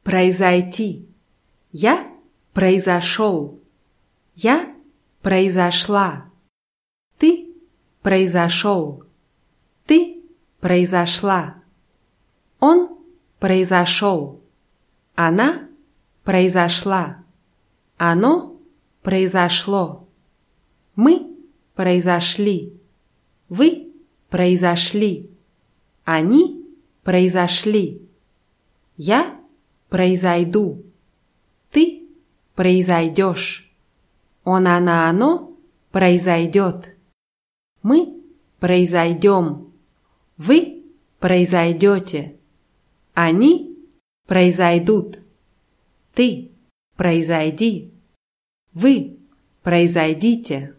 произойти. Я произошел. Я произошла. Ты произошел. Ты произошла. Он произошел. Она произошла. Оно произошло. Мы произошли. Вы произошли. Они произошли. Я произойду. Ты произойдешь. Он, она, оно произойдет. Мы произойдем. Вы произойдете. Они произойдут. Ты произойди. Вы произойдите.